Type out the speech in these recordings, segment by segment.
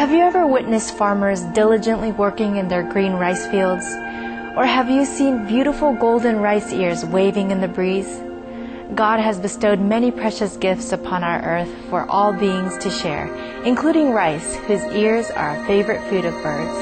Have you ever witnessed farmers diligently working in their green rice fields? Or have you seen beautiful golden rice ears waving in the breeze? God has bestowed many precious gifts upon our earth for all beings to share, including rice, whose ears are a favorite food of birds.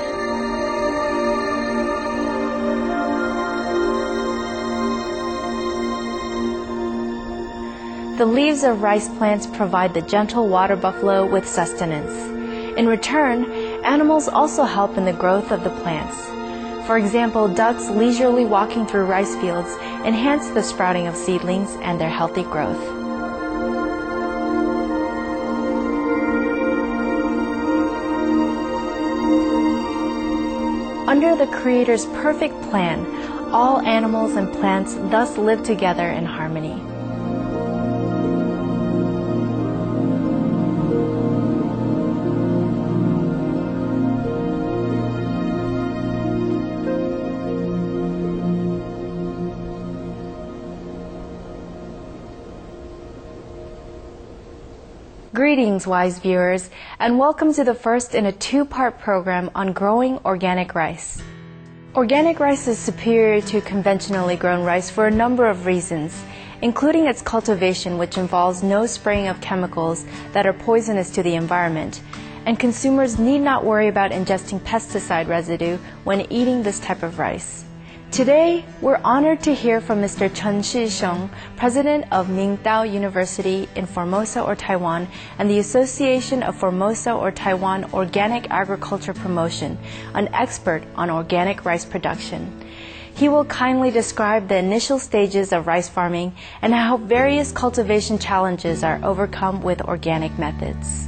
The leaves of rice plants provide the gentle water buffalo with sustenance. In return, animals also help in the growth of the plants. For example, ducks leisurely walking through rice fields enhance the sprouting of seedlings and their healthy growth. Under the Creator's perfect plan, all animals and plants thus live together in harmony. Greetings, wise viewers, and welcome to the first in a two-part program on growing organic rice. Organic rice is superior to conventionally grown rice for a number of reasons, including its cultivation, which involves no spraying of chemicals that are poisonous to the environment, and consumers need not worry about ingesting pesticide residue when eating this type of rice. Today, we're honored to hear from Mr. Chen Shixiong, president of Mingdao University in Formosa or Taiwan, and the Association of Formosa or Taiwan Organic Agriculture Promotion, an expert on organic rice production. He will kindly describe the initial stages of rice farming and how various cultivation challenges are overcome with organic methods.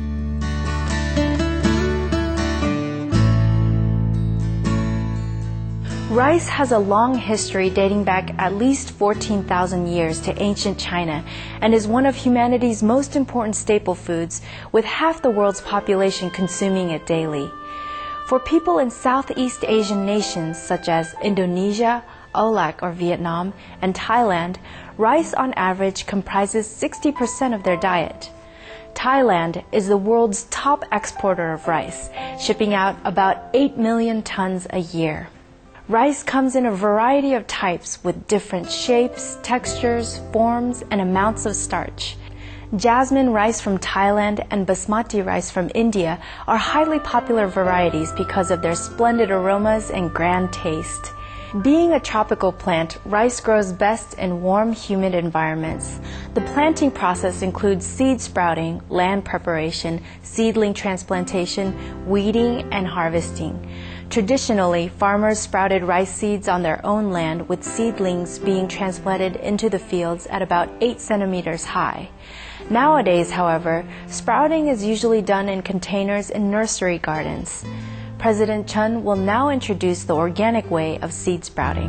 Rice has a long history dating back at least 14,000 years to ancient China and is one of humanity's most important staple foods, with half the world's population consuming it daily. For people in Southeast Asian nations such as Indonesia, Oolak or Vietnam, and Thailand, rice on average comprises 60% of their diet. Thailand is the world's top exporter of rice, shipping out about 8 million tons a year. Rice comes in a variety of types with different shapes, textures, forms, and amounts of starch. Jasmine rice from Thailand and basmati rice from India are highly popular varieties because of their splendid aromas and grand taste. Being a tropical plant, rice grows best in warm, humid environments. The planting process includes seed sprouting, land preparation, seedling transplantation, weeding, and harvesting. Traditionally, farmers sprouted rice seeds on their own land, with seedlings being transplanted into the fields at about 8 centimeters high. Nowadays, however, sprouting is usually done in containers in nursery gardens. President Chen will now introduce the organic way of seed sprouting.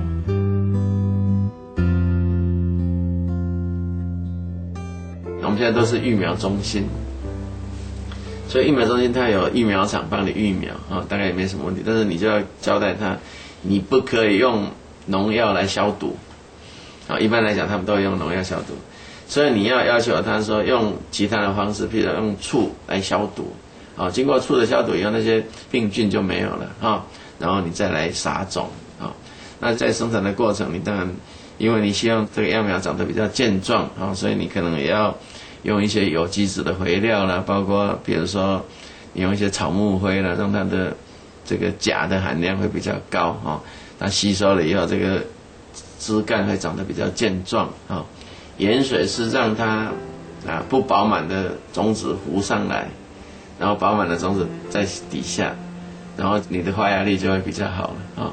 我们现在都是育苗中心。所以育苗中心它有育苗场帮你育苗大概也没什么问题，但是你就要交代他，你不可以用农药来消毒一般来讲他们都会用农药消毒，所以你要求他说用其他的方式，譬如用醋来消毒经过醋的消毒以后，那些病菌就没有了然后你再来撒种那在生产的过程，你当然因为你希望这个幼苗长得比较健壮所以你可能也要用一些有机质的肥料啦，包括比如说你用一些草木灰啦，让它的这个钾的含量会比较高它吸收了以后，这个枝干会长得比较健壮盐水是让它不饱满的种子浮上来，然后饱满的种子在底下，然后你的发芽力就会比较好了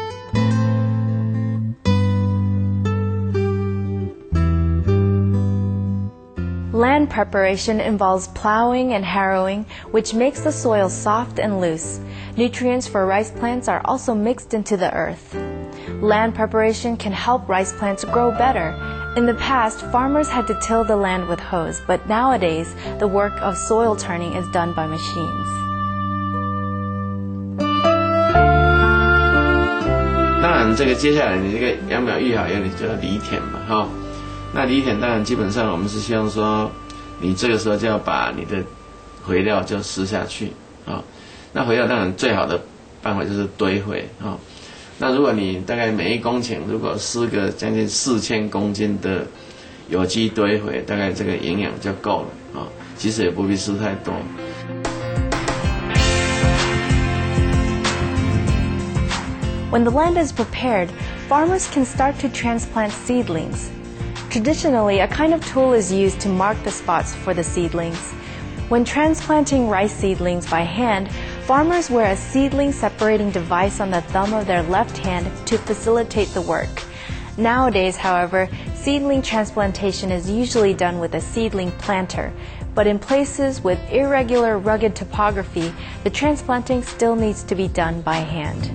Land preparation involves plowing and harrowing, which makes the soil soft and loose. Nutrients for rice plants are also mixed into the earth. Land preparation can help rice plants grow better. In the past, farmers had to till the land with hoes, but nowadays, the work of soil turning is done by machines. 当然，这个接下来你这个秧苗育好以后，你就要犁田嘛那犁田当然基本上我们是希望说，你这个时候就要把你的肥料就施下去啊。那肥料当然最好的办法就是堆肥啊。那如果你大概每1公顷如果施个将近4000公斤的有机堆肥，大概这个营养就够了啊。其实也不必施太多。 When the land is prepared, farmers can start to transplant seedlings. Traditionally, a kind of tool is used to mark the spots for the seedlings. When transplanting rice seedlings by hand, farmers wear a seedling separating device on the thumb of their left hand to facilitate the work. Nowadays, however, seedling transplantation is usually done with a seedling planter, but in places with irregular, rugged topography, the transplanting still needs to be done by hand.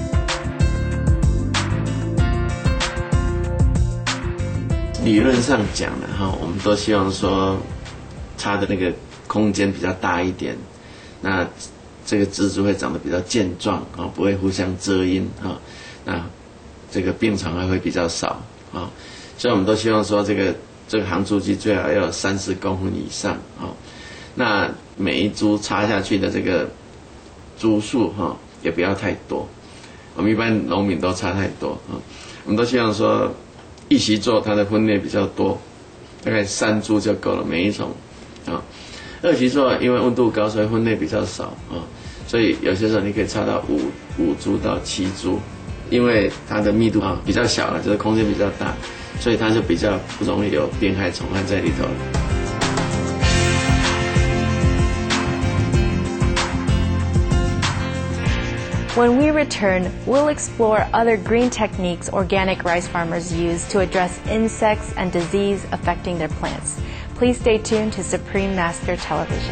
理论上讲呢，我们都希望说，它的那个空间比较大一点，那这个植株会长得比较健壮啊，不会互相遮阴啊，那这个病虫害会比较少啊，所以我们都希望说，这个行株机最好要有30公分以上啊，那每一株插下去的这个株数也不要太多，我们一般农民都插太多啊，我们都希望说。一席座它的分类比较多，大概3株就够了，每一种啊。2席座因为温度高，所以分类比较少啊，所以有些时候你可以插到5株到7株，因为它的密度比较小了，就是空间比较大，所以它就比较不容易有病害虫害在里头。 When we return, we'll explore other green techniques organic rice farmers use to address insects and disease affecting their plants. Please stay tuned to Supreme Master Television.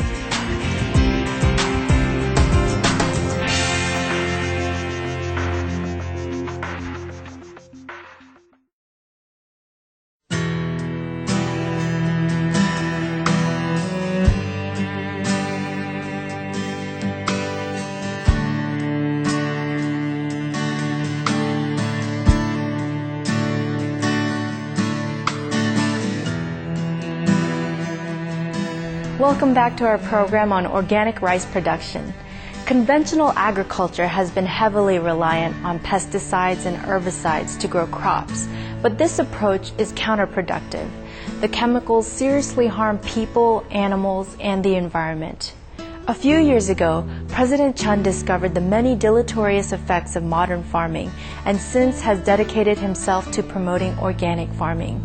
Welcome back to our program on organic rice production. Conventional agriculture has been heavily reliant on pesticides and herbicides to grow crops, but this approach is counterproductive. The chemicals seriously harm people, animals, and the environment. A few years ago, President Chun discovered the many deleterious effects of modern farming and since has dedicated himself to promoting organic farming.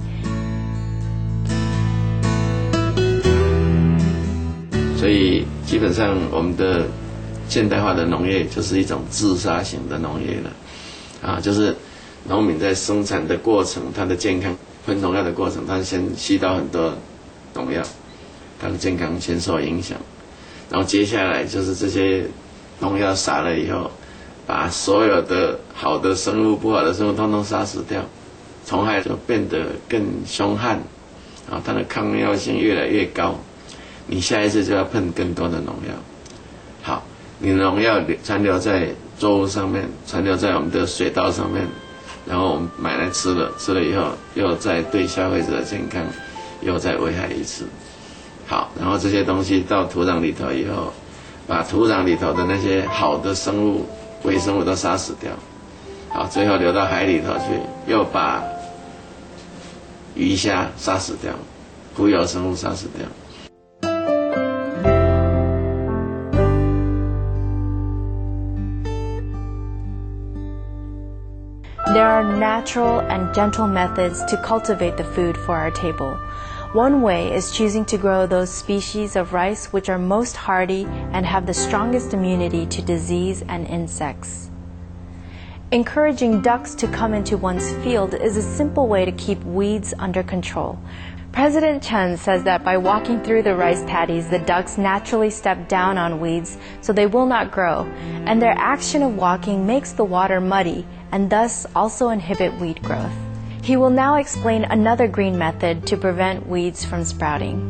所以基本上我们的现代化的农业就是一种自杀型的农业了，啊，就是农民在生产的过程，他的健康喷农药的过程，他先吸到很多农药，他的健康先受影响，然后接下来就是这些农药撒了以后，把所有的好的生物、不好的生物统统杀死掉，虫害就变得更凶悍，啊，它的抗药性越来越高。你下一次就要喷更多的农药，好，你农药残留在作物上面，残留在我们的水稻上面，然后我们买来吃了以后，又再对消费者的健康又再危害一次。好，然后这些东西到土壤里头以后，把土壤里头的那些好的生物、微生物都杀死掉，好，最后流到海里头去，又把鱼虾杀死掉，浮游生物杀死掉。 There are natural and gentle methods to cultivate the food for our table. One way is choosing to grow those species of rice which are most hardy and have the strongest immunity to disease and insects. Encouraging ducks to come into one's field is a simple way to keep weeds under control. President Chun says that by walking through the rice paddies, the ducks naturally step down on weeds so they will not grow, and their action of walking makes the water muddy and thus also inhibit weed growth. He will now explain another green method to prevent weeds from sprouting.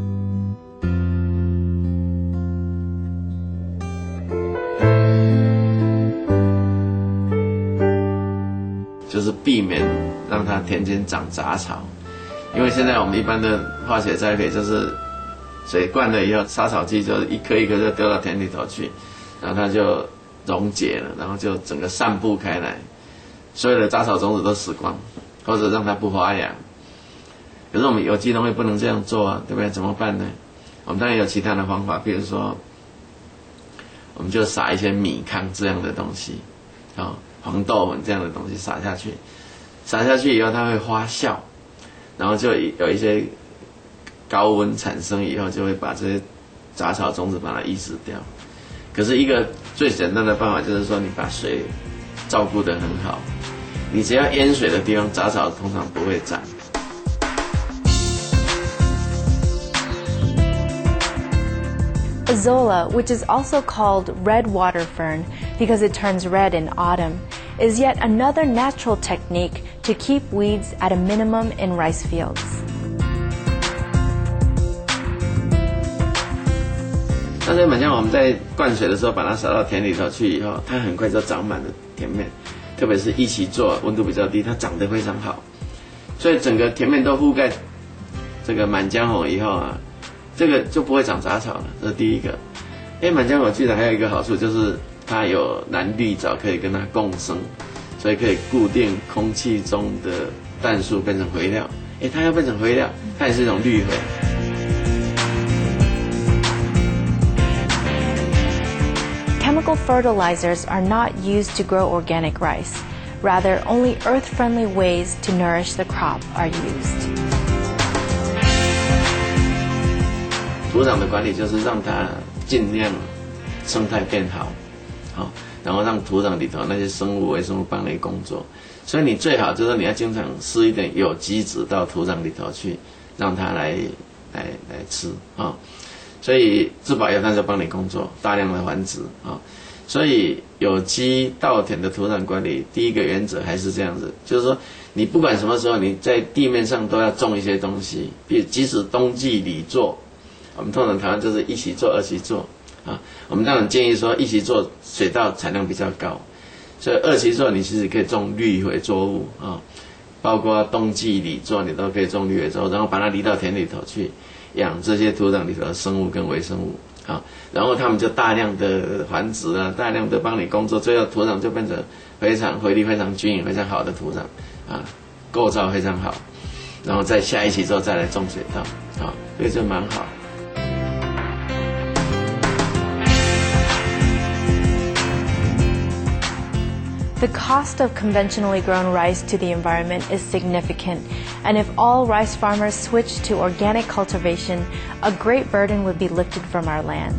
就是避免让它田间长杂草，因为现在我们一般的化学栽培就是水灌了以后，杂草剂就一颗一颗就丢到田里头去，然后它就溶解了，然后就整个散布开来，所有的杂草种子都死光，或者让它不发芽。可是我们有机农业不能这样做啊，对不对？怎么办呢？我们当然有其他的方法，比如说，我们就撒一些米糠这样的东西，黄豆粉这样的东西撒下去，撒下去以后它会发酵，然后就有一些高温产生以后，就会把这些杂草种子把它抑制掉。可是一个最简单的办法就是说，你把水照顾得很好，你只要淹水的地方，杂草通常不会长。 Azolla, which is also called red water fern because it turns red in autumn, is yet another natural technique to keep weeds at a minimum in rice fields. 那这满江我们在灌水的时候，把它撒到田里头去以后，它很快就长满了田面，特别是一起做温度比较低，它长得非常好，所以整个田面都覆盖这个满江红以后啊，这个就不会长杂草了，这是第一个。满江红记得还有一个好处就是它有蓝绿藻可以跟它共生，所以可以固定空气中的氮素变成肥料。它要变成肥料，它也是一种绿肥。 Chemical fertilizers are not used to grow organic rice. Rather, only earth-friendly ways to nourish the crop are used. 土壤的管理就是让它尽量生态变好，然后让土壤里头那些生物微生物帮你工作。所以你最好就是你要经常施一点有机质到土壤里头去，让它来吃啊。所以自保油它就帮你工作，大量的繁殖啊。所以有机稻田的土壤管理，第一个原则还是这样子，就是说你不管什么时候，你在地面上都要种一些东西，比如即使冬季里作，我们通常台湾就是一期作、二期作啊。我们当然建议说一期作水稻产量比较高，所以二期作你其实可以种绿肥作物啊，包括冬季里作你都可以种绿肥作物，然后把它犁到田里头去。养这些土壤里头的生物跟微生物啊，然后他们就大量的繁殖啊，大量的帮你工作，最后土壤就变成非常肥力、非常均匀、非常好的土壤啊，构造非常好，然后在下一期之后再来种水稻啊，所以就蛮好。 The cost of conventionally grown rice to the environment is significant, and if all rice farmers switched to organic cultivation, a great burden would be lifted from our lands.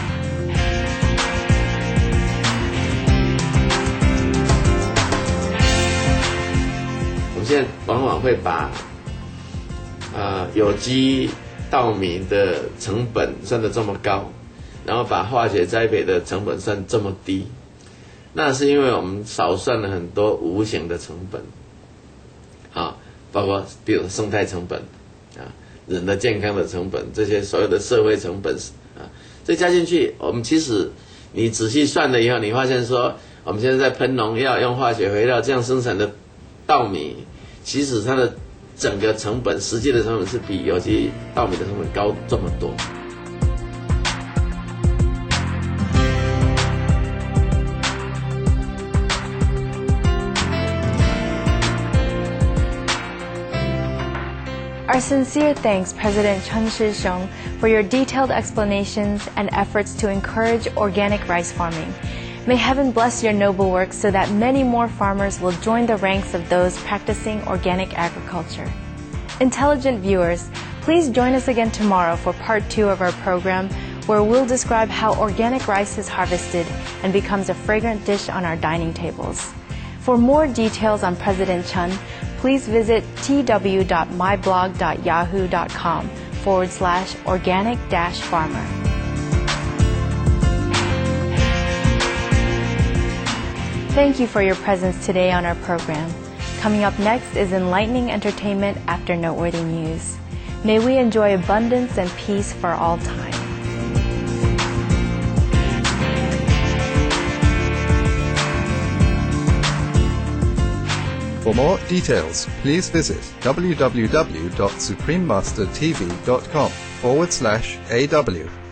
我们现在往往会把有机稻米的成本算得这么高，然后把化学栽培的成本算这么低。那是因为我们少算了很多无形的成本，包括比如生态成本人的健康的成本，这些所有的社会成本这加进去，我们其实你仔细算了以后，你发现说，我们现在在喷农药、用化学肥料这样生产的稻米，其实它的整个成本，实际的成本是比有机稻米的成本高这么多。 Our sincere thanks, President Chen Shih-shiong, for your detailed explanations and efforts to encourage organic rice farming. May heaven bless your noble work so that many more farmers will join the ranks of those practicing organic agriculture. Intelligent viewers, please join us again tomorrow for part 2 of our program, where we'll describe how organic rice is harvested and becomes a fragrant dish on our dining tables. For more details on President Chen, please visit tw.myblog.yahoo.com/organic-farmer. Thank you for your presence today on our program. Coming up next is enlightening entertainment after noteworthy news. May we enjoy abundance and peace for all time. For more details, please visit www.suprememastertv.com/AW.